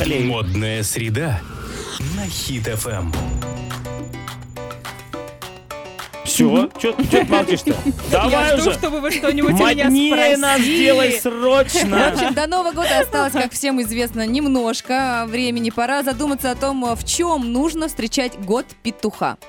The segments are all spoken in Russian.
ролей. Модная среда на Хит FM. Все? Че ты молчишь-то? Давай Я уже. жду, чтобы вы что-нибудь у меня Моднее нас спросили. делай В срочно. общем, до Нового года осталось, как всем известно, немножко времени. Пора задуматься о том, в чем нужно встречать год петуха.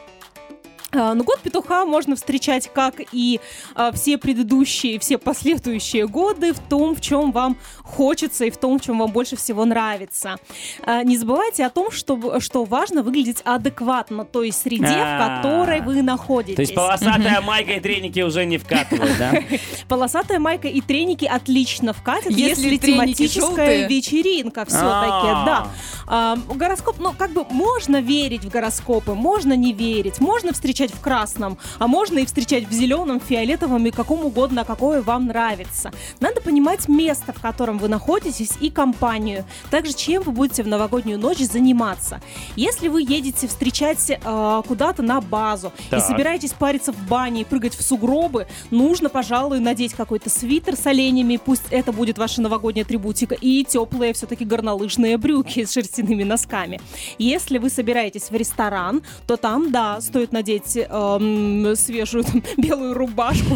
Ну, год петуха можно встречать, как и все предыдущие, все последующие годы, в том, в чем вам хочется и в том, в чем вам больше всего нравится. Не забывайте о том, что важно выглядеть адекватно той среде, в которой вы находитесь. То есть полосатая майка и треники уже не вкатывают, да? Полосатая майка и треники отлично вкатят, Если если треники тематическая желтые. вечеринка все-таки, да. Гороскоп, ну, как бы можно верить в гороскопы, можно не верить, можно встречать в красном, а можно и встречать в зеленом, фиолетовом и каком угодно, какое вам нравится. Надо понимать место, в котором вы находитесь, и компанию. Также, чем вы будете в новогоднюю ночь заниматься. Если вы едете встречать куда-то на базу Так. и собираетесь париться в бане и прыгать в сугробы, нужно, пожалуй, надеть какой-то свитер с оленями, пусть это будет ваша новогодняя атрибутика, и теплые все-таки горнолыжные брюки с шерстяными носками. Если вы собираетесь в ресторан, то там, да, стоит надеть свежую белую рубашку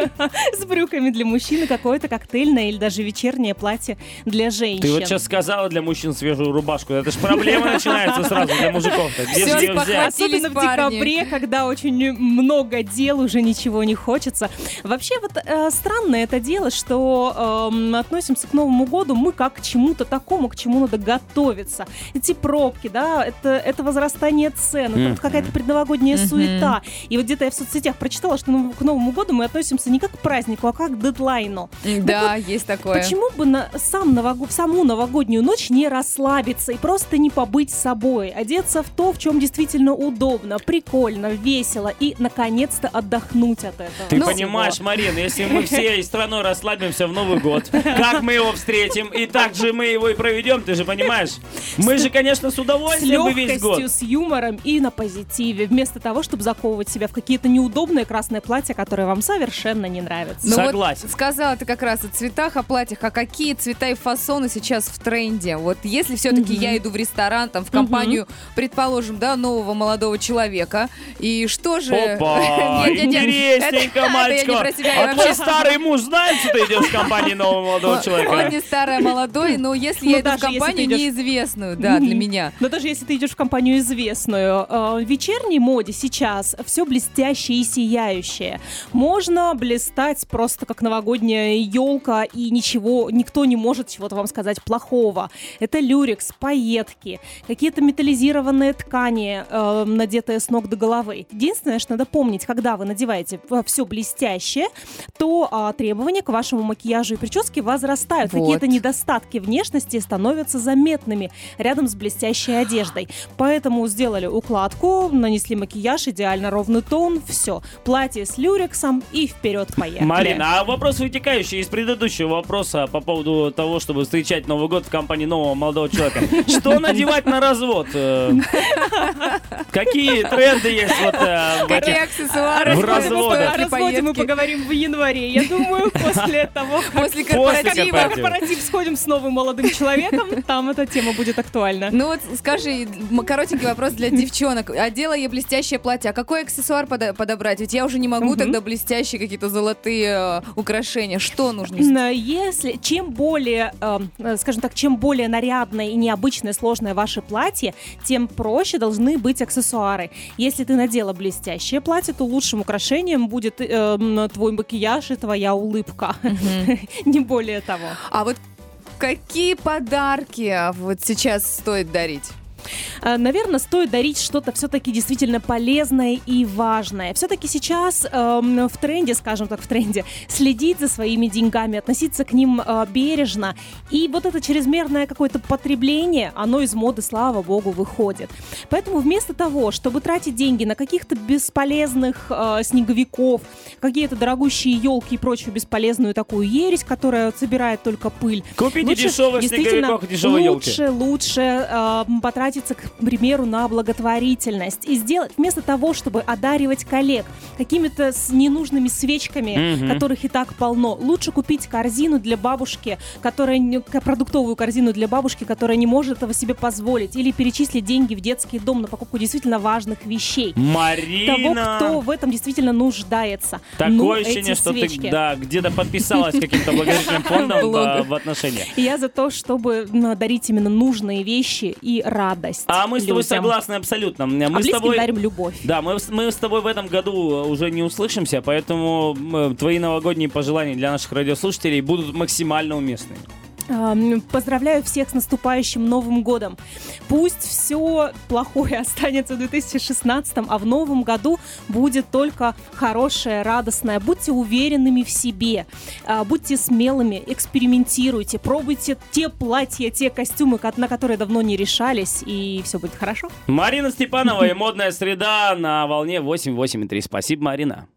с брюками для мужчины, какое-то коктейльное или даже вечернее платье для женщин. Ты вот сейчас сказала для мужчин свежую рубашку. Это ж проблема начинается сразу для мужиков-то. Где же ее взять? Особенно в парни. декабре, когда очень много дел, уже ничего не хочется. Вообще вот странно это дело, что относимся к Новому году мы как к чему-то такому, к чему надо готовиться. Эти пробки, да, это возрастание цен, это вот какая-то предновогодняя суета. И вот где-то я в соцсетях прочитала, что к Новому году мы относимся не как к празднику, а как к дедлайну. Да, есть такое. Почему бы в саму новогоднюю ночь не расслабиться и просто не побыть собой, одеться в то, в чем действительно удобно, прикольно, весело и, наконец-то, отдохнуть от этого? Ты Ну, понимаешь, Марина, если мы всей страной расслабимся в Новый год, как мы его встретим, и так же мы его и проведем, ты же понимаешь? Мы же, конечно, с С удовольствием бы весь год. легкостью, с юмором и на позитиве, вместо того, чтобы заковывать себя в какие-то неудобные красные платья, которые вам совершенно не нравятся. Ну Согласен. Вот сказала ты как раз о цветах, о платьях, а какие цвета и фасоны сейчас в тренде? Вот если все-таки я иду в ресторан, там, в компанию, предположим, да, нового молодого человека, и что же... Опа, Нет, интересненько, это я не мальчика. про себя, я А вообще- твой старый муж знает, что ты идешь в компании нового молодого Он человека? не старый, а молодой, но если Ну, я иду в даже если компанию ты идешь- неизвестную, да, для меня. Но даже если ты идешь в компанию известную, в вечерней моде сейчас все блестящее и сияющее. Можно блистать просто как новогодняя елка, и никто не может чего-то вам сказать плохого. Это люрекс, пайетки, какие-то металлизированные ткани, надетые с ног до головы. Единственное, что надо помнить, когда вы надеваете все блестящее, то требования к вашему макияжу и прическе возрастают. Вот. Какие-то недостатки внешности становятся заметными рядом с блестящей одеждой. Поэтому сделали укладку, нанесли макияж, идеально ровный тон, все. Платье с люрексом и вперед поехали. Марина, а вопрос вытекающий из предыдущего вопроса по поводу того, чтобы встречать Новый год в компании нового молодого человека. Что надевать на развод? Какие тренды есть вот в Какие этих... аксессуары? В разводах. О разводе мы поговорим в январе. Я думаю, после того, как После После корпоратива. корпоратива. корпоратив сходим с новым молодым человеком, там эта тема будет актуальна. Ну вот скажи, коротенький вопрос для девчонок. Одела я блестящее платье, а какой аксессуар подобрать? Ведь я уже не могу тогда блестящие какие-то золотые украшения. Что нужно? Чем более, скажем так, чем более нарядное и необычное, сложное ваше платье, тем проще должны быть аксессуары. Если ты надела блестящее платье, то лучшим украшением будет твой макияж и твоя улыбка. Не более того. А вот какие подарки вот сейчас стоит дарить? Наверное, стоит дарить что-то все-таки действительно полезное и важное. Все-таки сейчас в тренде, скажем так, следить за своими деньгами, относиться к ним бережно. И вот это чрезмерное какое-то потребление, оно из моды, слава богу, выходит. Поэтому вместо того, чтобы тратить деньги на каких-то бесполезных снеговиков, какие-то дорогущие елки и прочую бесполезную такую ересь, которая собирает только пыль. Купите Лучше, дешевых действительно, снеговиков и дешевые елки. Лучше потратиться к примеру, на благотворительность. И сделать, вместо того, чтобы одаривать коллег какими-то ненужными свечками, которых и так полно, лучше купить корзину для бабушки, продуктовую корзину для бабушки, которая не может этого себе позволить, или перечислить деньги в детский дом на покупку действительно важных вещей. Марина! Того, кто в этом действительно нуждается. Такое ощущение, что свечки. ты где-то подписалась каким-то благотворительным фондом в отношениях. Я за то, чтобы дарить именно нужные вещи и радость. А мы с тобой людям. согласны абсолютно. Мы А с близким тобой дарим любовь. Да, мы с тобой в этом году уже не услышимся, поэтому твои новогодние пожелания для наших радиослушателей будут максимально уместными. Поздравляю всех с наступающим Новым годом. Пусть все плохое останется в 2016, а в Новом году будет только хорошее, радостное. Будьте уверенными в себе, будьте смелыми, экспериментируйте, пробуйте те платья, те костюмы, на которые давно не решались, и все будет хорошо. Марина Степанова и «Модная среда» на волне 88,3. Спасибо, Марина.